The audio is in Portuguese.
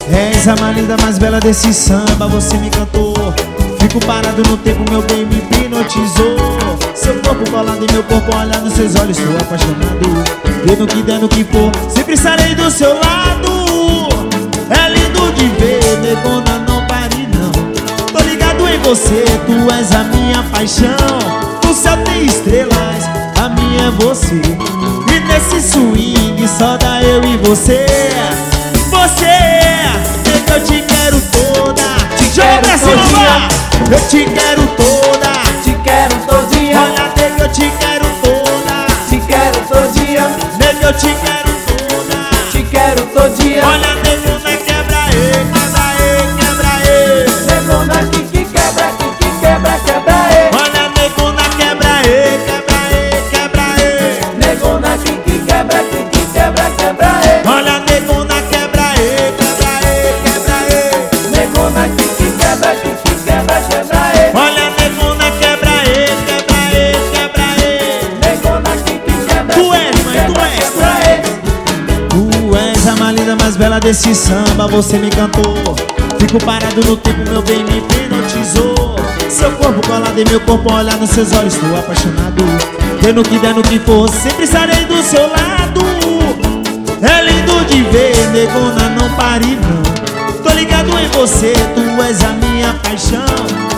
És a mais linda, mais bela desse samba, você me encantou. Fico parado no tempo, meu bem me hipnotizou. Seu corpo colado em meu corpo, olhar nos seus olhos, estou apaixonado. Dê no que der, no que for, sempre estarei do seu lado. É lindo de ver, negona, não pare não. Tô ligado em você, tu és a minha paixão. No céu tem estrelas, a minha é você. E nesse swing só dá eu e você. Você é que eu te quero toda. Joga pra cima, vai! Eu te quero toda. Te quero todinha. Olha, nega, eu te quero toda. Te quero todinha. Nega, eu te quero toda. Te quero todinha. Olha, negona, quebra aí, quebra aí, quebra aí. Negona que quebra, que quebra, quebra aí. Olha, negona, quebra aí, quebra aí, quebra aí. Negona que quebra, que quebra, quebra aí. Olha, negona, quebra aí, quebra aí, quebra aí. Negona que quebra, que quebra, quebra aí. Olha, negona, quebra aí, quebra aí, quebra aí. Negona que quebra, Tu és, mãe, tu és, quebra aí. Tu és a mais linda, mais bela desse samba, você me encantou. Fico parado no tempo, meu bem me hipnotizou. Seu corpo colado em meu corpo, olhar nos seus olhos, estou apaixonado. Dê no que der, no que for, sempre estarei do seu lado. É lindo de ver, negona, não pare não. Tô ligado em você, tu és a minha paixão.